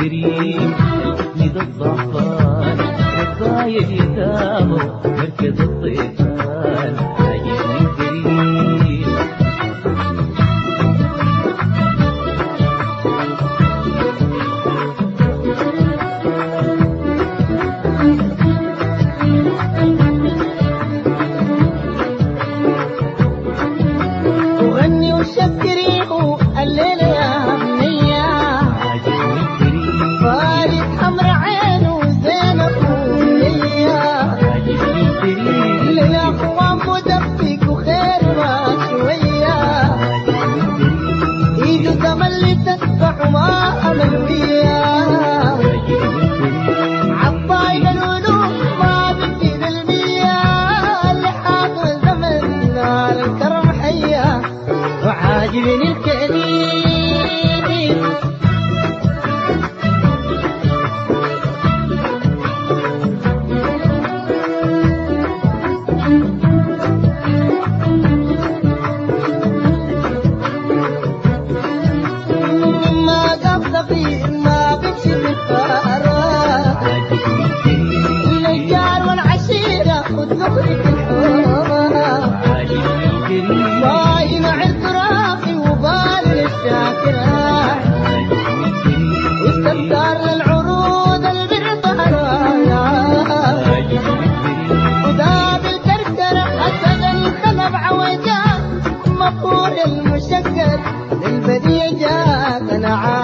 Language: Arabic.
الكريم مسند الضعفان رباية اليتامى مركز الطيفان عاجبني الكريم. وغني وشكريه الليلة يا بنية عاجبني الكريم. فارس حمر عينه زينب ونية عاجبني الكريم. للأخوان مدفق وخير ما شوية عاجبني الكريم. إيده تملي تسبح وما أمل وياه عاجبني الكريم. عطايل القلوب ما بتزيد المية اللي حاضر زمن على الكرم حية وعاجبني الكريم. ما قصد فيه ما بمشي في الفارة عاجبني الكريم. الجار والعشيرة والذخر في الحومة عاجبني الكريم. صاينع التراخي وبال الشاكرة عاجبني الكريم. واستمتار للعروض البرطانة عاجبني الكريم. وداب الكركرة أسد الخلب عوجات مفهول المشكل للبدية جاك أنا